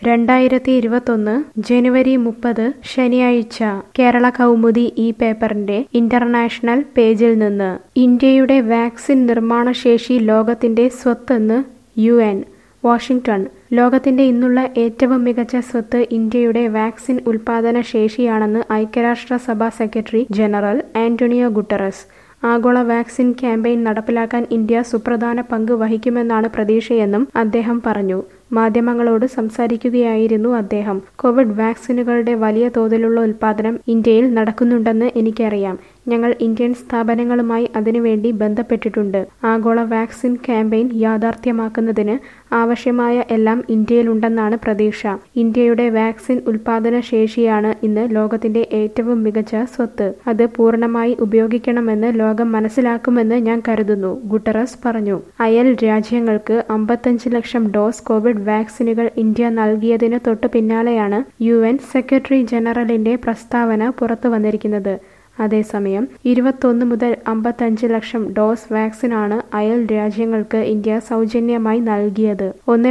2021 ജനുവരി 30 ശനിയാഴ്ച കേരള കൗമുദി ഈ പേപ്പറിന്റെ ഇന്റർനാഷണൽ പേജിൽ നിന്ന് ഇന്ത്യയുടെ വാക്സിൻ നിർമ്മാണശേഷി ലോകത്തിന്റെ സ്വത്തെന്ന് UN വാഷിംഗ്ടൺ ലോകത്തിന്റെ ഇന്നുള്ള ഏറ്റവും മികച്ച സ്വത്ത് ഇന്ത്യയുടെ വാക്സിൻ ഉൽപാദന ശേഷിയാണെന്ന് ഐക്യരാഷ്ട്രസഭ സെക്രട്ടറി ജനറൽ ആന്റണിയോ ഗുട്ടറസ് ആഗോള വാക്സിൻ ക്യാമ്പയിൻ നടപ്പിലാക്കാൻ ഇന്ത്യ സുപ്രധാന പങ്ക് വഹിക്കുമെന്നാണ് പ്രതീക്ഷയെന്നും അദ്ദേഹം പറഞ്ഞു. മാധ്യമങ്ങളോട് സംസാരിക്കുകയായിരുന്നു അദ്ദേഹം. കോവിഡ് വാക്സിനുകളുടെ വലിയ തോതിലുള്ള ഉൽപാദനം ഇന്ത്യയിൽ നടക്കുന്നുണ്ടെന്ന് എനിക്കറിയാം. ഞങ്ങൾ ഇന്ത്യൻ സ്ഥാപനങ്ങളുമായി അതിനുവേണ്ടി ബന്ധപ്പെട്ടിട്ടുണ്ട്. ആഗോള വാക്സിൻ ക്യാമ്പയിൻ യാഥാർത്ഥ്യമാക്കുന്നതിന് ആവശ്യമായ എല്ലാം ഇന്ത്യയിലുണ്ടെന്നാണ് പ്രതീക്ഷ. ഇന്ത്യയുടെ വാക്സിൻ ഉൽപാദന ശേഷിയാണ് ഇന്ന് ലോകത്തിന്റെ ഏറ്റവും മികച്ച സ്വത്ത്. അത് പൂർണ്ണമായി ഉപയോഗിക്കണമെന്ന് ലോകം മനസ്സിലാക്കുമെന്ന് ഞാൻ കരുതുന്നു, ഗുട്ടറസ് പറഞ്ഞു. അയൽ രാജ്യങ്ങൾക്ക് 55 ലക്ഷം ഡോസ് കോവിഡ് വാക്സിനുകൾ ഇന്ത്യ നൽകിയതിന് തൊട്ടു പിന്നാലെയാണ് UN സെക്രട്ടറി ജനറലിന്റെ പ്രസ്താവന പുറത്തുവന്നിരിക്കുന്നത്. അതേസമയം 21 മുതൽ 55 ലക്ഷം ഡോസ് വാക്സിനാണ് അയൽ രാജ്യങ്ങൾക്ക് ഇന്ത്യ സൗജന്യമായി നൽകിയത്.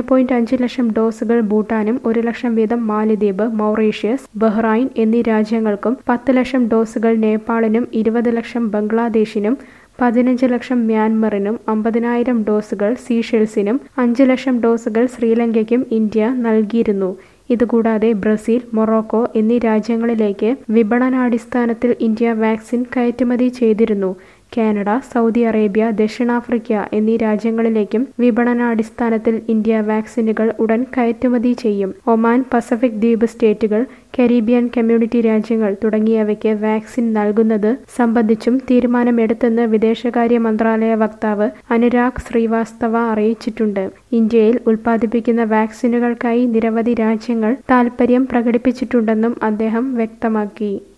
1.5 ലക്ഷം ഡോസുകൾ ഭൂട്ടാനും 1 ലക്ഷം വീതം മാലിദ്വീപ്, മൗറീഷ്യസ്, ബഹ്റൈൻ എന്നീ രാജ്യങ്ങൾക്കും 10 ലക്ഷം ഡോസുകൾ നേപ്പാളിനും 20 ലക്ഷം ബംഗ്ലാദേശിനും 15 ലക്ഷം മ്യാൻമറിനും 50,000 ഡോസുകൾ സീഷെൽസിനും 5 ലക്ഷം ഡോസുകൾ ശ്രീലങ്കയ്ക്കും ഇന്ത്യ നൽകിയിരുന്നു. ഇതുകൂടാതെ ബ്രസീൽ, മൊറോക്കോ എന്നീ രാജ്യങ്ങളിലേക്ക് വിപണനാടിസ്ഥാനത്തിൽ ഇന്ത്യ വാക്സിൻ കയറ്റുമതി ചെയ്തിരുന്നു. കാനഡ, സൗദി അറേബ്യ, ദക്ഷിണാഫ്രിക്ക എന്നീ രാജ്യങ്ങളിലേക്കും വിപണനാടിസ്ഥാനത്തിൽ ഇന്ത്യ വാക്സിനുകൾ ഉടൻ കയറ്റുമതി ചെയ്യും. ഒമാൻ, പസഫിക് ദ്വീപ് സ്റ്റേറ്റുകൾ, കരീബിയൻ കമ്മ്യൂണിറ്റി രാജ്യങ്ങൾ തുടങ്ങിയവയ്ക്ക് വാക്സിൻ നൽകുന്നത് സംബന്ധിച്ചും തീരുമാനമെടുത്തെന്ന് വിദേശകാര്യ മന്ത്രാലയ വക്താവ് അനുരാഗ് ശ്രീവാസ്തവ അറിയിച്ചിട്ടുണ്ട്. ഇന്ത്യയിൽ ഉൽപ്പാദിപ്പിക്കുന്ന വാക്സിനുകൾക്കായി നിരവധി രാജ്യങ്ങൾ താൽപര്യം പ്രകടിപ്പിച്ചിട്ടുണ്ടെന്നും അദ്ദേഹം വ്യക്തമാക്കി.